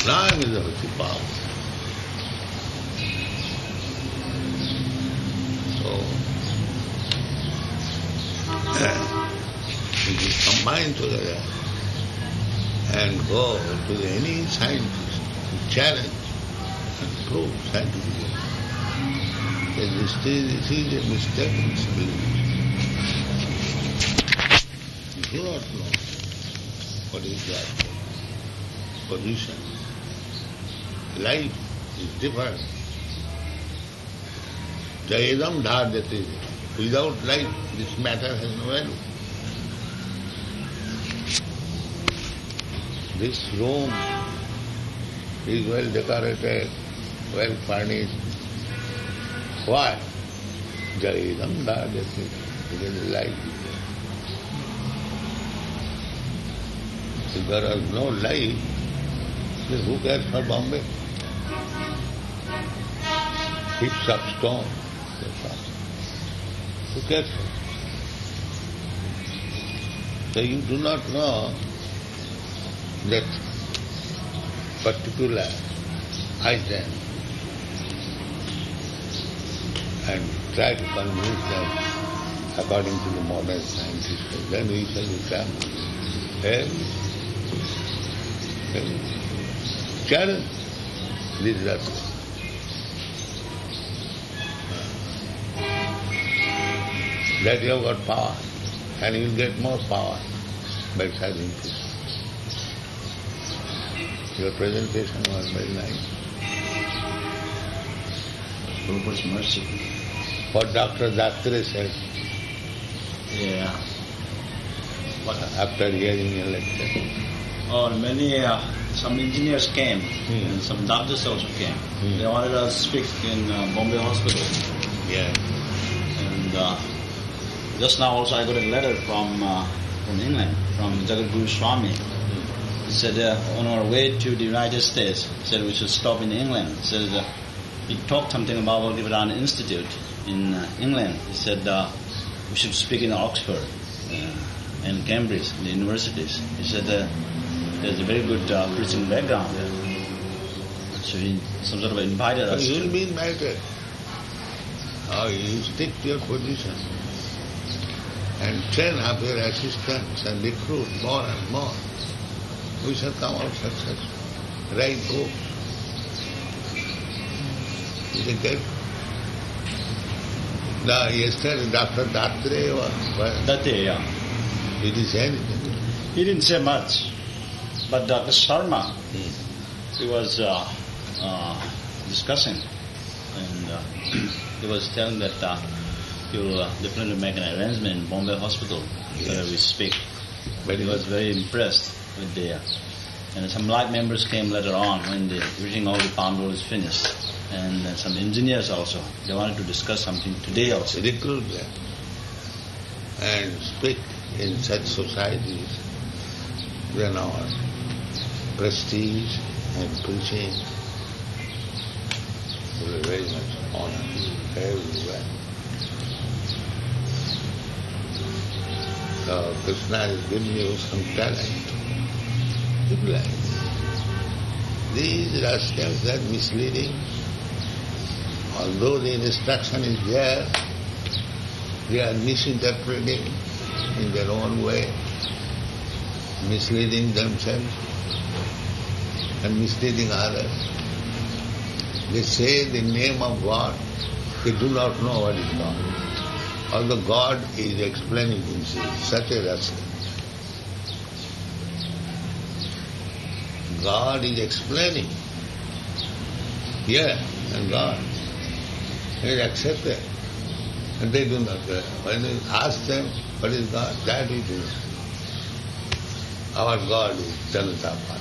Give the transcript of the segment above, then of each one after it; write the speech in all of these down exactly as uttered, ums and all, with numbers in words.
Prana is the power. So, if you combine together and go to any scientist to challenge and prove scientifically that this is, this is a mistaken belief. You do not know what is that position. Life is different. Jayadam dhardati. Without life, this matter has no value. This room is well decorated, well furnished. Why? Jayadam dhardati. Because life is there. If there is no life, then who cares for Bombay? Heaps of stone. Who cares for it? So you do not know that particular item and try to convince them according to the modern scientists. Then we shall become every, every challenge this Rasta. That you have got power, and you will get more power by serving people. Your presentation was very nice. Prabhupada's mercy. What Doctor Datre said. Yeah. What? After hearing your lecture. Oh, many, uh, some engineers came, Hmm. and some doctors also came. Hmm. They wanted us to speak in uh, Bombay Hospital. Yeah. And uh, just now also I got a letter from uh, from England, from Jagadguru Swami. He said uh, on our way to the United States, he said we should stop in England. He said uh, he talked something about Bhaktivedanta Institute in uh, England. He said uh, we should speak in Oxford uh, and Cambridge, the universities. He said uh, there's a very good uh, preaching background there. So he some sort of invited us. So you will to, be invited. Oh, you stick to your position and train up your assistants and recruit more and more. We shall come out successful. Write books. You can get. The, yesterday Doctor Datre was, was that day, yeah. did he say anything? He didn't say much, but Doctor Sharma, Hmm. he was uh, uh, discussing, and uh, he was telling that uh, he will uh, definitely make an arrangement in Bombay Hospital Yes. where we speak. But He was very impressed with the, uh, and some light members came later on when the reading all the pound roll is finished, and uh, some engineers also. They wanted to discuss something today also. recruit them and speak in such societies, then our prestige and preaching will be very much honored everywhere. So Krishna has given you some talent. Utilize. These rascals are misleading. Although the instruction is there, they are misinterpreting in their own way, misleading themselves and misleading others. They say the name of God, they do not know what is God. Although God is explaining himself, such a rascal. God is explaining. Yeah, and God is accepted. And they do not know. When you ask them, what is God? That we do. Our God is Janatapad.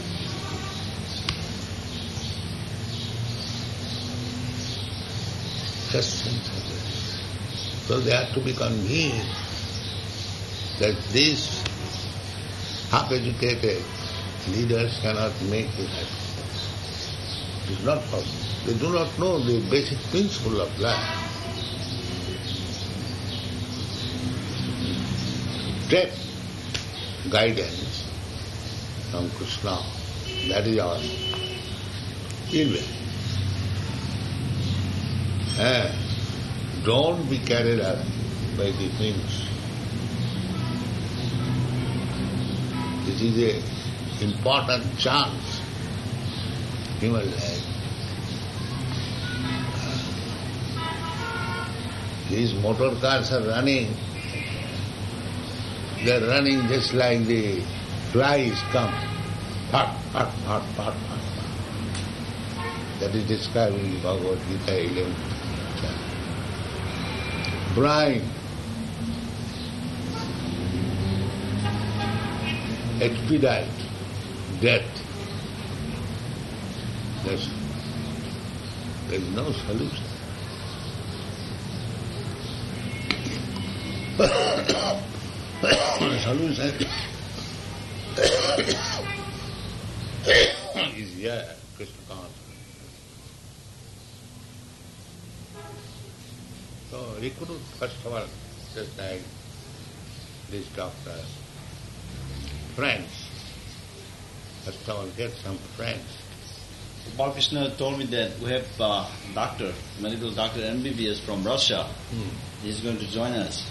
Just sense of this. So they have to be convinced that these half-educated leaders cannot make it happen. It is not possible. They do not know the basic principle of life. Take guidance from Krishna. That is our Anyway. Eh, don't be carried up by the things. This is an important chance in your life. These motor cars are running. They are running just like the flies come. Pat, pat, pat, pat, pat. That is described in the Bhagavad Gita eleventh chapter. Blind, expedite death. There's, there's no solution. Solution is here, Krishna consciousness. So recruit first of all, just like this doctor, friends. First of all, get some friends. Balakrishna told me that we have a doctor, medical doctor M B B S from Russia. Hmm. He's going to join us.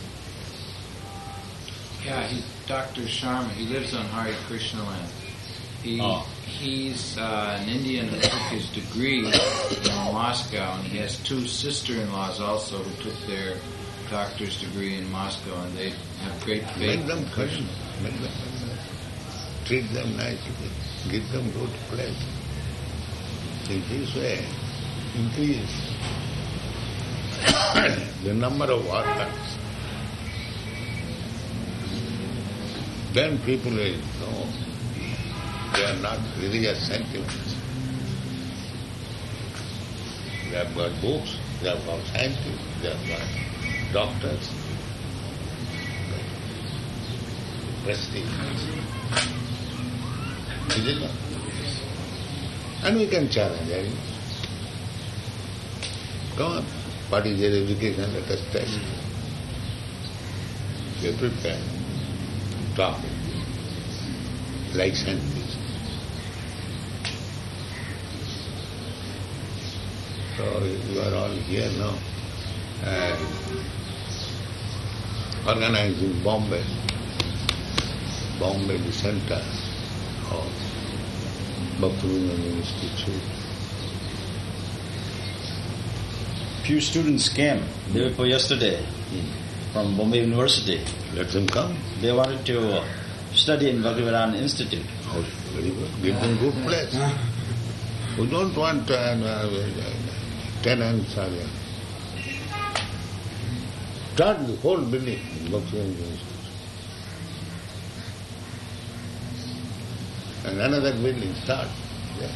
Yeah, he's Doctor Sharma. He lives on Hare Krishna land. He, Oh. He's uh, an Indian that took his degree in Moscow, and he has two sister-in-laws also who took their doctor's degree in Moscow, and they have great faith. Make them in friends. Krishna. Make them friends. Treat them nicely. Give them good place. In this way, increase the number of orphans. Then people will know they are not religious sentiments. They have got books, they have got scientists, they have got doctors, prestige. Is it not? And we can challenge them. Come on, what is their education? Let us test. They prepare, talk, like scientists. So you are all here now, and organized in Bombay, Bombay the center of Bhaktivinoda Institute. Few students came day before yesterday from Bombay University. Let them come. They wanted to uh, study in Bhaktivedanta Institute. Oh, very good. Give them good place. We don't want uh, uh, tenants or uh, start the whole building in Bhaktivinoda Institute. And another building start. Yeah.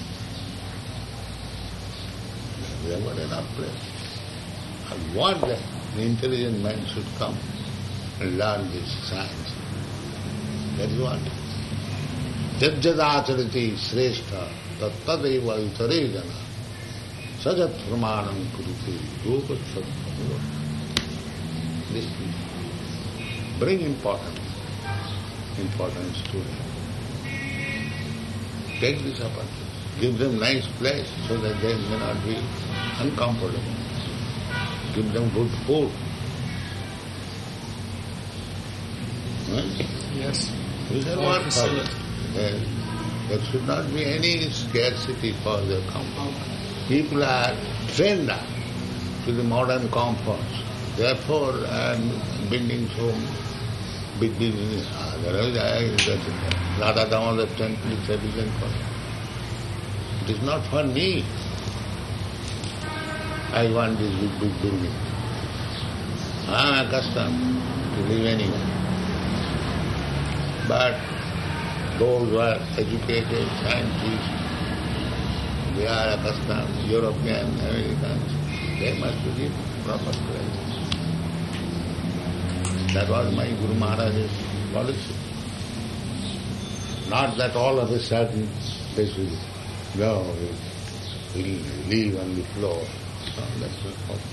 We have got enough place. I want that the intelligent man should come and learn this science. That is what. Jad jadacharati shrestha tattadeva utare jana sajat pramanam kurute yoga sattva. This is bring important, important students. Take this opportunity. Give them nice place so that they may not be uncomfortable. Give them good food. Huh? Yes. These are All what facility. there, there should not be any scarcity for their comfort. People are trained up to the modern comforts. Therefore, I am building so big buildings. Otherwise, I, Radha Damodar temple is sufficient for me. It is not for me. I want this big, big building. I am accustomed to live anywhere. But those who are educated, scientists, they are accustomed, European, Americans, they must give proper place. That was my Guru Maharaj's policy. Not that all of a sudden they should go, will leave on the floor. No, that's not possible.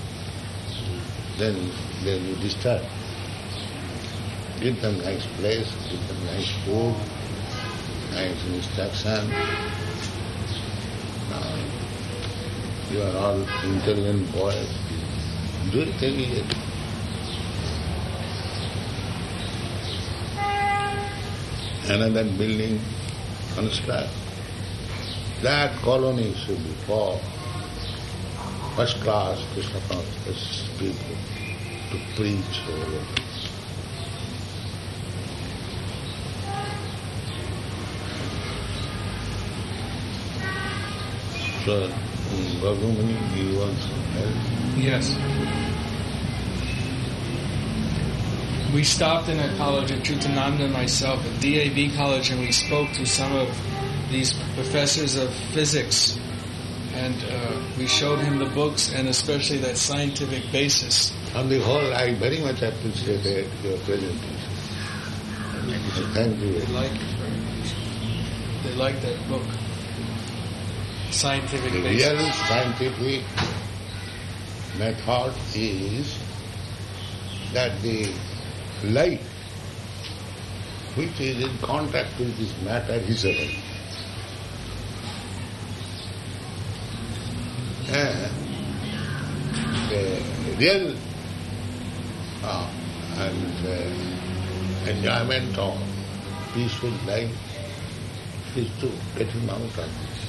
Then they will disturb. Give them nice place, give them nice food, nice instruction. Now, you are all intelligent boys. Do it immediately. Another building construct. That colony should be for first class Krishna conscious people to preach all over. So, Bhagavamani, do you want some help? Yes. We stopped in a college at Chutananda and myself at D A B college, and we spoke to some of these professors of physics, and uh, we showed him the books and especially that scientific basis. On the whole, I very much appreciated your presentation. So thank you. They like it very much. They like that book. Scientific The basis. real scientific method is that the light which is in contact with this matter is a light. And the real uh, and uh, enjoyment of peaceful life is to get him out of this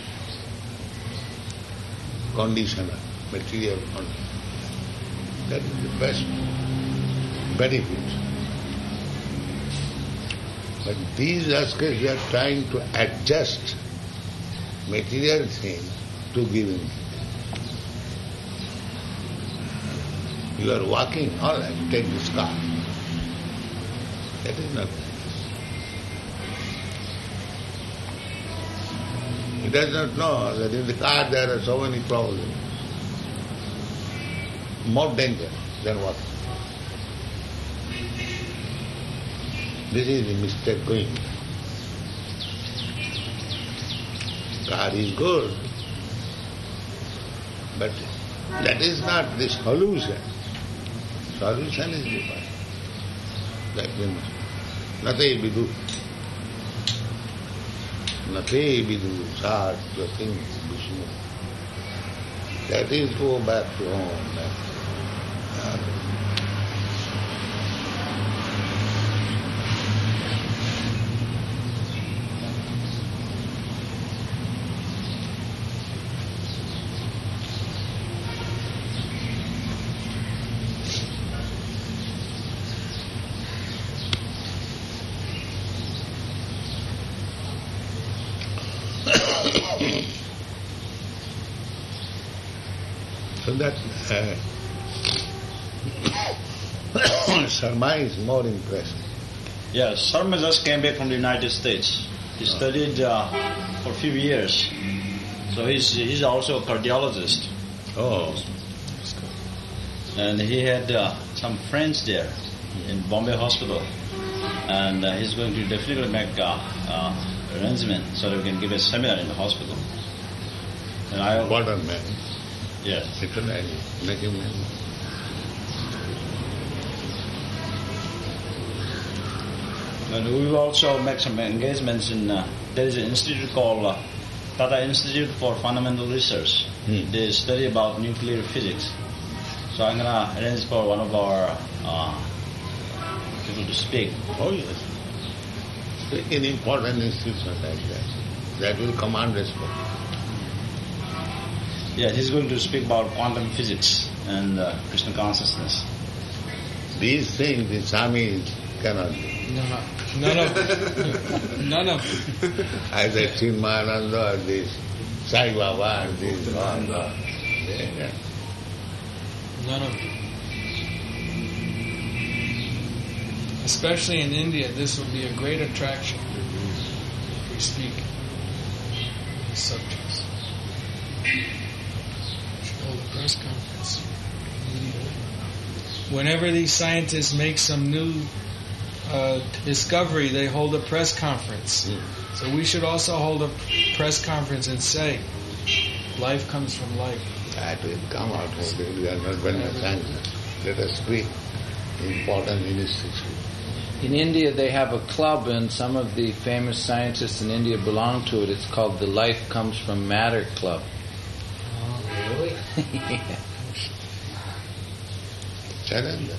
conditioner, material condition. That is the best benefit. But these askers are trying to adjust material things to giving. You are walking, all right, take this car. That is not nice. He does not know that in the car there are so many problems. More danger than what. This is the mistake going. Car is good, but that is not the solution. Solution is different. That means Nate vidu. Nate vidu sat yatim Vishnu. That is go back to home. Back to So that uh, Sharma is more impressed. Yes, Sharma just came back from the United States. He studied uh, for a few years. So he's he's also a cardiologist. Oh, And he had uh, some friends there in Bombay Hospital. And uh, he's going to definitely make uh, uh, arrangement so that we can give a seminar in the hospital. And I important man. Yes. Literally, make him man. And we will also make some engagements in, uh, there is an institute called uh, Tata Institute for Fundamental Research. Hmm. They study about nuclear physics. So I'm going to arrange for one of our uh, people to speak. Oh yes. Speak in important institutions like that. That will command respect. Yeah, he's going to speak about quantum physics and uh, Krishna consciousness. These things the Swamis cannot do. No, no. None of them. None of them. I said Chinmayananda or this Sai Baba or this one. Yeah. None of them. Especially in India, this will be a great attraction if we speak these subjects. We should hold a press conference. Whenever these scientists make some new uh, discovery, they hold a press conference. Mm. So we should also hold a press conference and say, life comes from life. That will come out of it. We are not going to thank them. Let us speak important institute. In India, they have a club, and some of the famous scientists in India belong to it. It's called the Life Comes From Matter Club. Oh, really? Yeah. Chananda.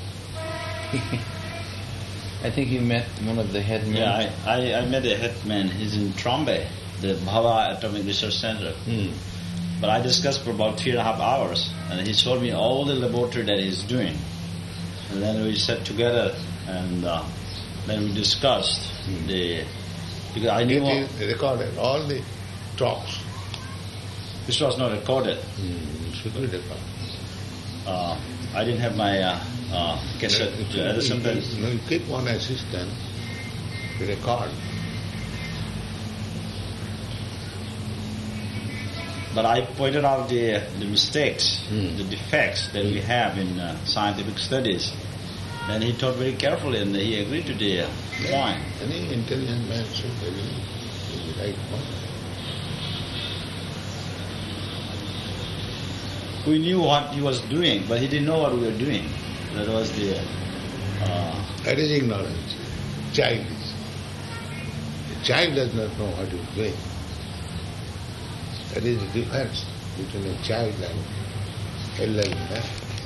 I think you met one of the head men. Yeah, I, I, I met a headman. He's in Trombay, the Bhava Atomic Research Center. Hmm. But I discussed for about three and a half hours, and he showed me all the laboratory that he's doing. And then we sat together, and uh, then we discussed Hmm. the. Because I knew all, It is recorded, all the talks. this was not recorded. Hmm. Should be recorded. Uh, I didn't have my uh, uh, cassette No, at the same time. you, you keep one assistant to record. But I pointed out the the mistakes, Hmm. the defects that we have in uh, scientific studies. And he thought very carefully, and he agreed to the uh, point. Any intelligent man should agree to the right point. We knew what he was doing, but he didn't know what we were doing. That was the. Uh, That is ignorance. Child is. The child does not know what he is doing. That is the difference between a child and elderly man.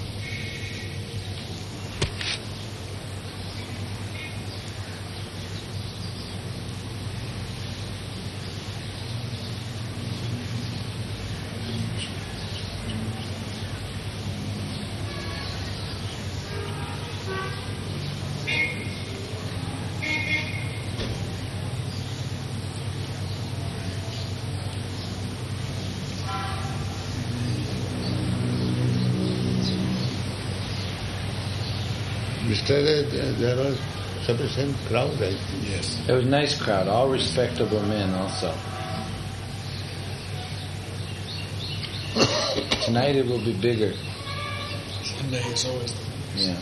Yesterday there there was sufficient crowd, I think. Yes. It was a nice crowd, all respectable men also. Tonight it will be bigger. Sunday is always. Yeah.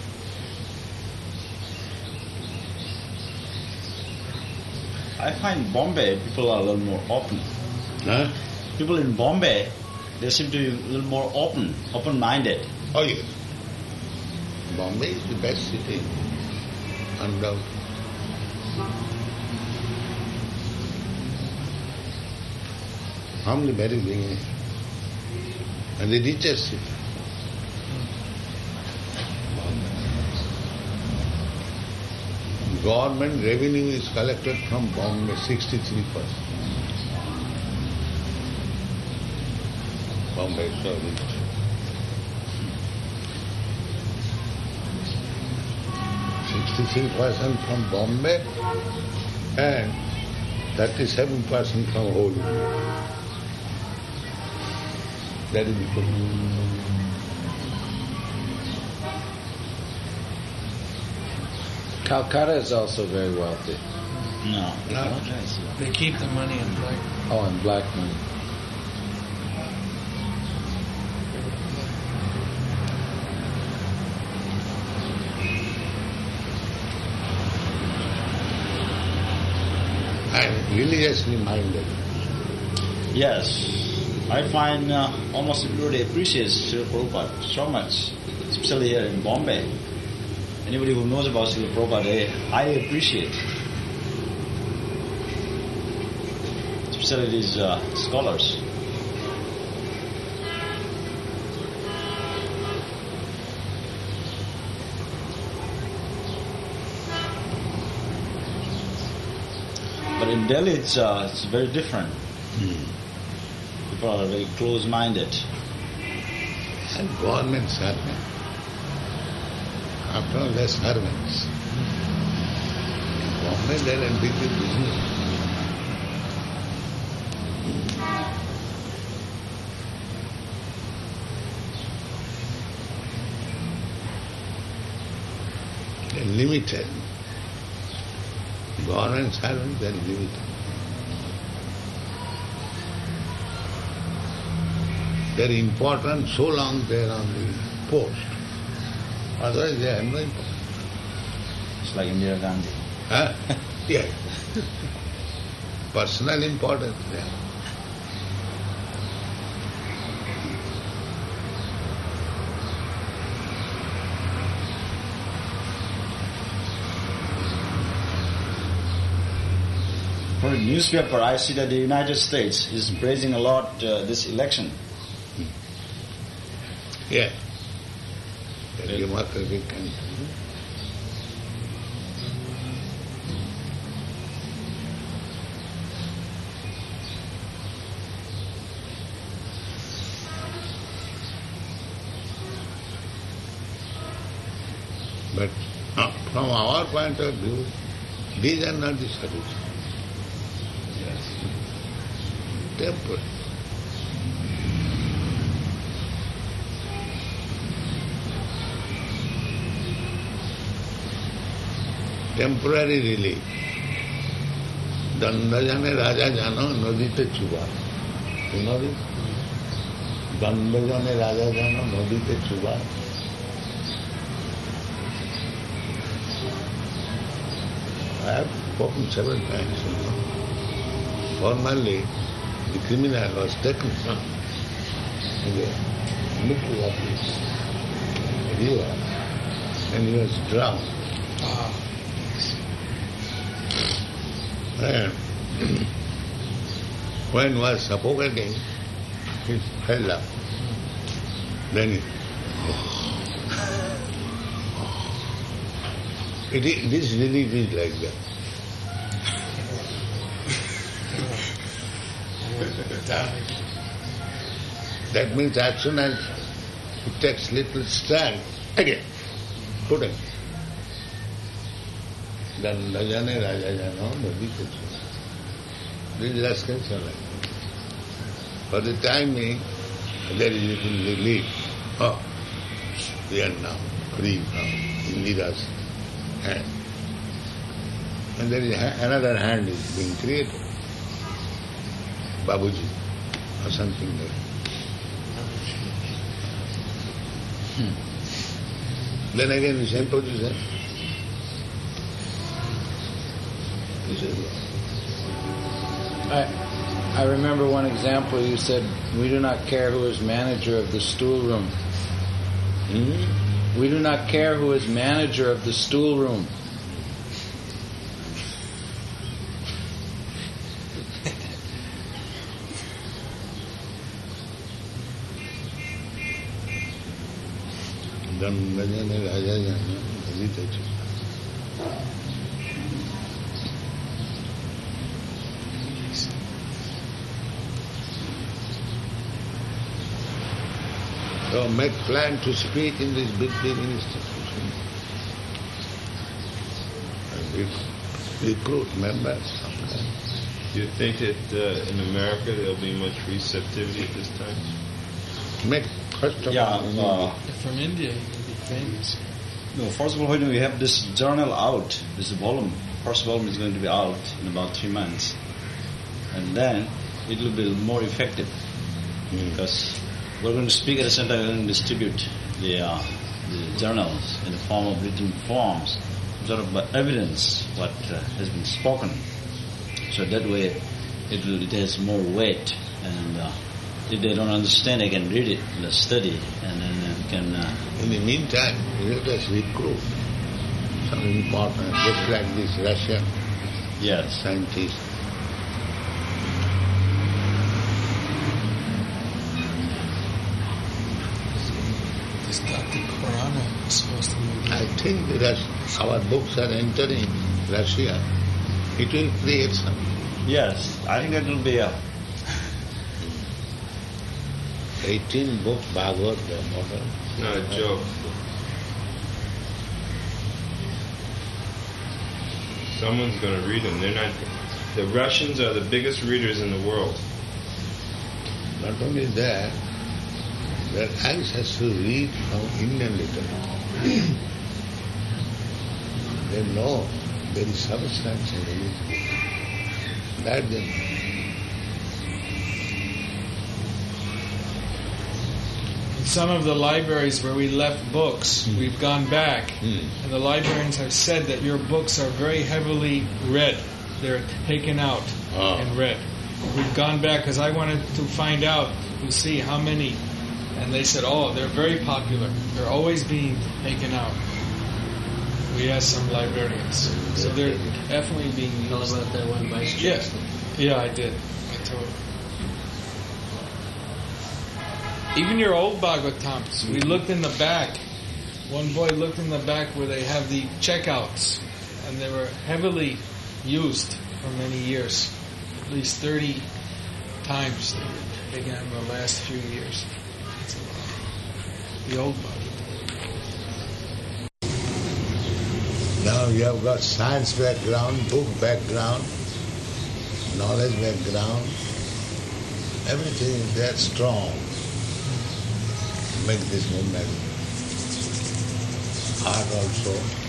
I find Bombay people are a little more open. Huh? People in Bombay, they seem to be a little more open, open-minded. Oh yes. Bombay is the best city, undoubtedly. Only very big and the richest city. Government revenue is collected from Bombay sixty-three percent. Bombay is so rich. sixty-three percent from Bombay and thirty-seven percent from whole India. That is the problem. Calcutta is also very wealthy. No. No. They keep the money in black. Oh, and black money. And religiously minded. Yes. I find uh, almost everybody appreciates Srila Prabhupada so much, especially here in Bombay. Anybody who knows about Srila Prabhupada, they highly appreciate. Especially these uh, scholars. But in Delhi, it's uh, it's very different. People are very close-minded. And government servant. After all, they're servants. Government, they're in big, big business. They're limited. Government servants, they're limited. They're important so long they're on the post. Otherwise they have no importance. It's like Indira Gandhi. Huh? Yes. Personal importance there. For the newspaper, I see that the United States is praising a lot uh, this election. Yeah. The democratic country. But uh, from our point of view, these are not the solution. Yes. Temporary. Temporary relief. Danda jane raja jano nodite chuba. You know this? Danda jane raja jano nodite chuba. I have spoken several times. You know. Formerly, the criminal was taken from the middle of this river and he was drowned. Ah. And when was suffocating, he fell up. Then it, it is, this relief is like that. That means as soon as it takes little strength, again, put it. Then Rajane Raja Jano Nadi Kuchu. This is Raskansa like that. For the time being, there is little relief. Oh, we are now free from Indira's hand. And there is another hand is being created. Babuji or something like that. Hmm. Then again the same position. I, I remember one example you said, we do not care who is manager of the stool room. Hmm? We do not care who is manager of the stool room. So make plan to speak in this big, big institution. And recruit members. Do you think that uh, in America there'll be much receptivity at this time? Make first of Yeah, all. uh, From India, he would be famous. no, first of all, when we have this journal out, this volume, first volume is going to be out in about three months. And then it will be more effective Hmm. because we're going to speak at the center, we're going to distribute the, uh, the journals in the form of written forms, sort of evidence what uh, has been spoken. So that way it, will, it has more weight, and uh, if they don't understand, they can read it, they study, and then uh, can... Uh, In the meantime, let us recruit some important, just like this Russian yes. scientist. This Doctor Corona is supposed to be. I think that our books are entering Russia. It will create some. Yes, I think that will be a... eighteen books, Bhagavad, the model. It's not a joke. Someone's going to read them. They're not. The Russians are the biggest readers in the world. Not only that, their eyes has to read from Indian literature. They know there is substance in it. That they know. In some of the libraries where we left books, Hmm. we've gone back, Hmm. and the librarians have said that your books are very heavily read. They're taken out Ah. and read. We've gone back because I wanted to find out, to see how many, and they said, oh, they're very popular. They're always being taken out. We have some librarians. So they're definitely being used. Tell about that one vice Yeah, chancellor. yeah, I did. I told her. Even your old Bhagavatams, we looked in the back. One boy looked in the back where they have the checkouts, and they were heavily used for many years. At least thirty times they began in the last few years. That's a lot. The old Bhagavatam. Now you have got science background, book background, knowledge background, everything is that strong. Make this movement. Art also.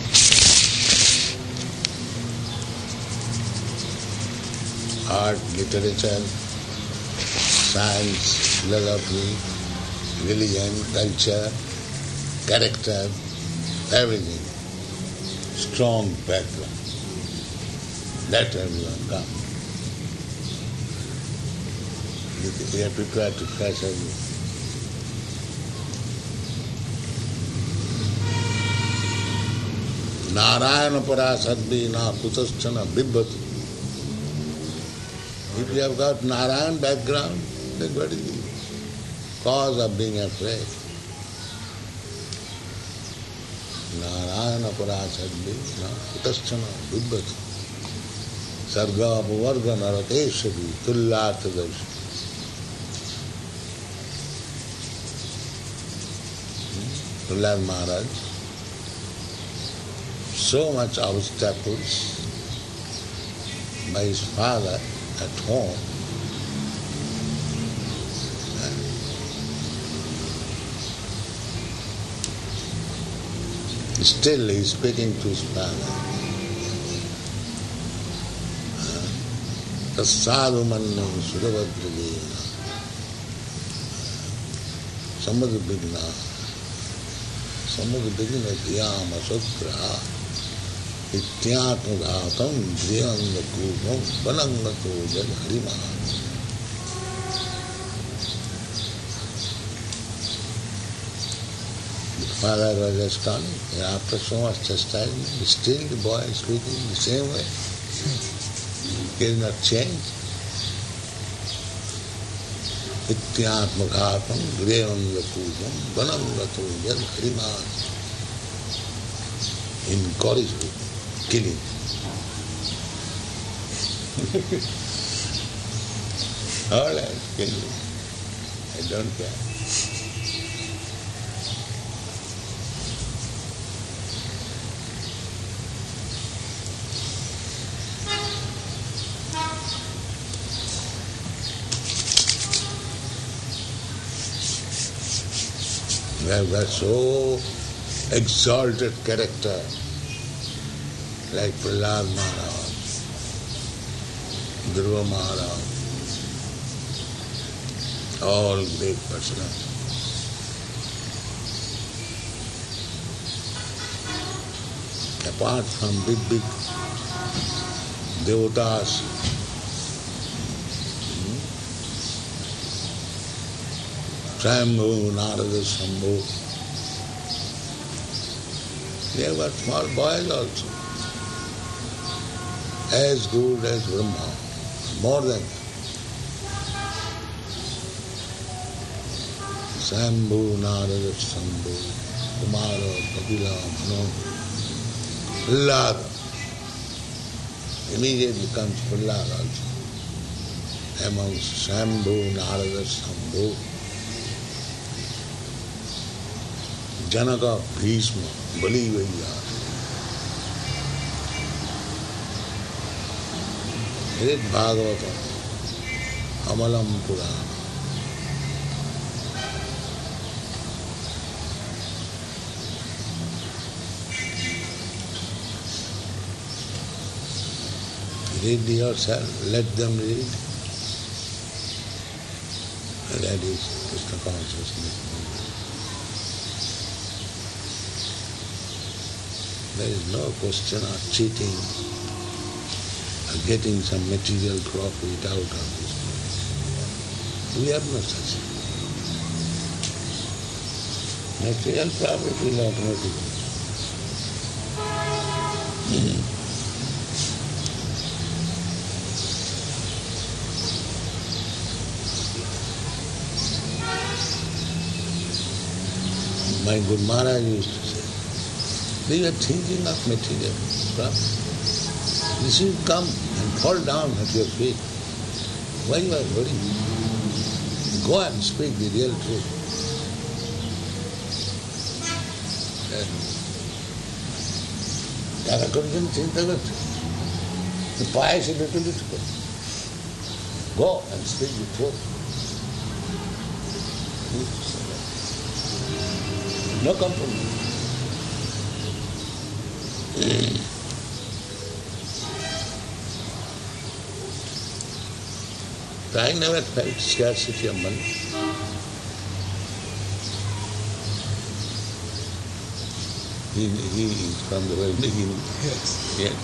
Art, literature, science, philosophy, religion, culture, character, everything. Strong background. Let everyone come. We are prepared to catch everyone. Narayana parasadvina kutaschana bibbati. If you have got Narayan background, then what is the cause of being afraid? Narayana parasadvina kutaschana bibbati. Sarga apavarga narateshavi tullatadashi. Prahlad Maharaj, so much obstacles by his father at home. Still he is speaking to his father. Tasadu mannam sudavadrivena samadubhigna samadubhigna dhyama sutra ityatmudhatam dhyanga kubam vanangato jal harimaha. The father was astonished. After so much chastisement, still the boy is speaking the same way. He is not changed. Ityatmaghatam grevanga kubam vanangato jal harimaha. Incorrigible. Killing. All right, kill me. I don't care. We have got so exalted character like Prahlad Maharaj, Dhruva Maharaj, all great personalities. Apart from big, big devatas, hmm? Swayambhu, Narada, Shambhu, they have got small boys also. As good as Brahma, more than that. Swayambhu, Narada, Shambhu, Kumara, Kapila, Mano, Prahlad. Immediately comes Prahlad also. Amongst Swayambhu, Narada, Shambhu, Janaka, Bhishma, Bali, Vajra. Read Bhagavatam, Amalam Purana. Read yourself, let them read. That is Krishna consciousness. There is no question of cheating, getting some material profit out of this. We have no such thing. Material profit will automatically. My good Maharaj used to say, they are thinking of material stuff. This will come and fall down at your feet. Why you are worrying? Go and speak the real truth. তারা করেছেন চিন্তা করছে পায়ে সে little little করে Go and speak the truth. No compromise. I never felt scarcity of money. He, he is from the very beginning. Yes. Yes.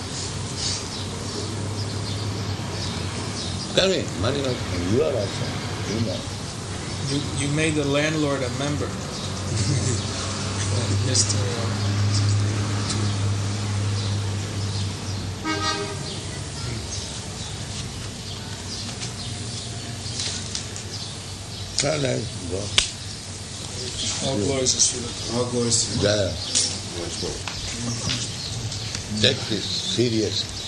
Tell me, money was, you are also, you know. You, you made the landlord a member. Mister Tell them, go. All glories to Srila. All glories to Yeah. Take this serious.